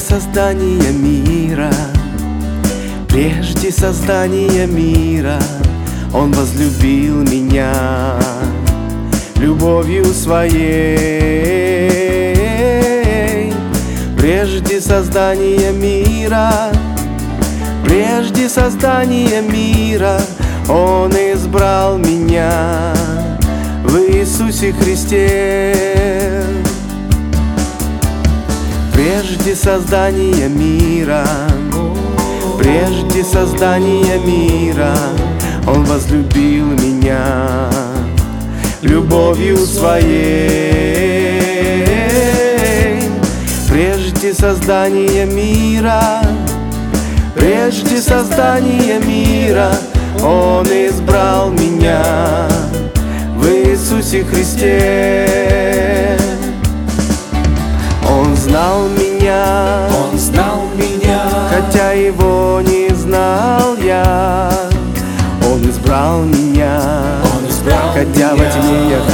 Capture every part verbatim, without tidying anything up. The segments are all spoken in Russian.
создания мира, прежде создания мира, Он возлюбил меня любовью Своей. Прежде создания мира, прежде создания мира, Он избрал меня в Иисусе Христе. Прежде создания мира, прежде создания мира, Он возлюбил меня любовью Своей. Прежде создания мира, прежде создания мира, Он избрал меня в Иисусе Христе. Он знал меня, Он знал меня, хотя Его не знал я. Он избрал меня, Он избрал хотя меня. во тьме я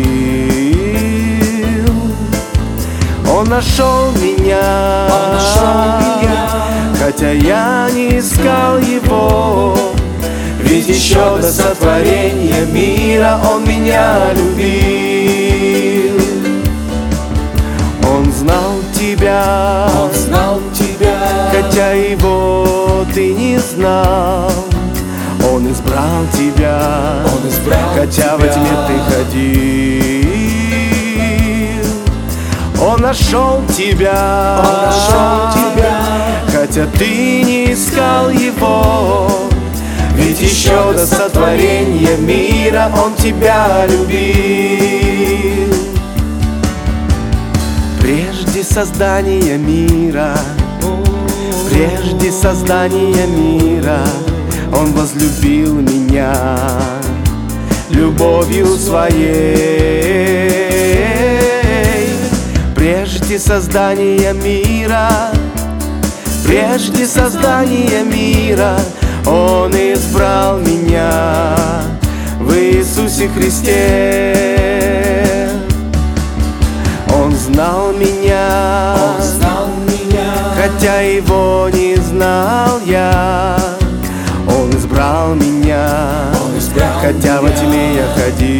ходил. Он нашел меня, Он нашел меня, хотя я не искал Его. Ведь еще до сотворения мира Он меня любил. Он знал тебя, Он знал тебя, хотя Его ты не знал. Он избрал тебя, Он избрал хотя тебя. во тьме ты ходил. Он нашел тебя, Он нашел тебя, хотя ты не искал Его. Ведь еще до сотворения мира Он тебя любил. Прежде создания мира, прежде создания мира, Он возлюбил меня любовью Своей. Прежде создания мира, прежде создания мира, Он избрал меня в Иисусе Христе. Он знал меня, Он знал меня, хотя Его не знал я. Он избрал меня, Он избрал хотя во меня. тьме я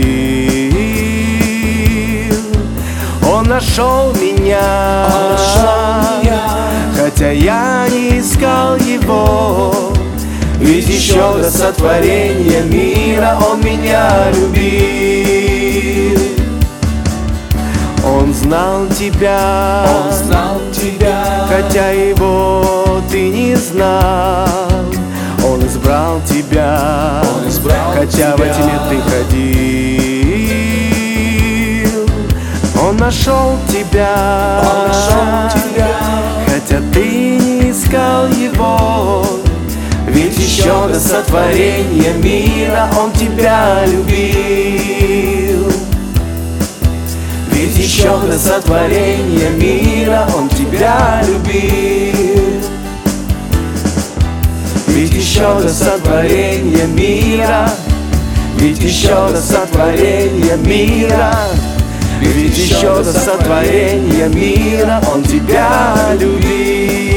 ходил. Он нашел меня, Он нашел меня, хотя я не искал Его. Ведь еще до сотворения мира Он меня любил. Он знал тебя, Он знал тебя, хотя Его ты не знал. Он избрал тебя, Он избрал хотя тебя. во тьме ты ходил. Он нашел тебя, Он нашел тебя, хотя ты не искал Его. Ведь еще до сотворения мира Он тебя любил. Ведь еще до сотворения мира Он тебя любил. Ведь еще до сотворения мира, ведь еще до сотворения мира, ведь еще до сотворения мира Он тебя любил.